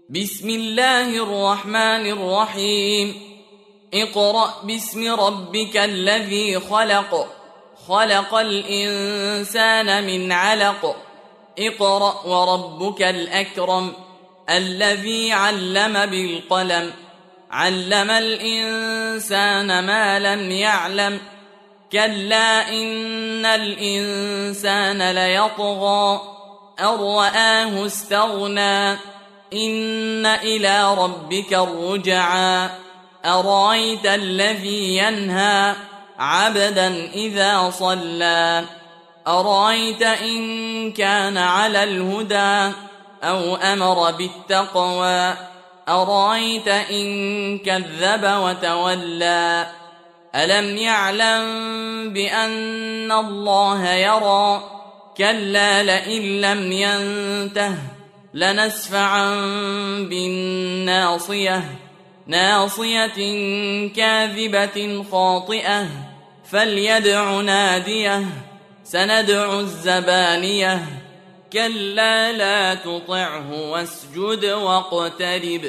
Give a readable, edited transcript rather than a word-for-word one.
بسم الله الرحمن الرحيم اقرأ باسم ربك الذي خلق خلق الإنسان من علق اقرأ وربك الأكرم الذي علم بالقلم علم الإنسان ما لم يعلم كلا إن الإنسان ليطغى أن رآه استغنى إن إلى ربك الرجعى أرأيت الذي ينهى عبدا إذا صلى أرأيت إن كان على الهدى أو أمر بالتقوى أرأيت إن كذب وتولى ألم يعلم بأن الله يرى كلا لئن لم ينته لنسفعا بالناصية ناصية كاذبة خاطئة فليدع ناديه سندع الزبانية كلا لا تطعه واسجد واقترب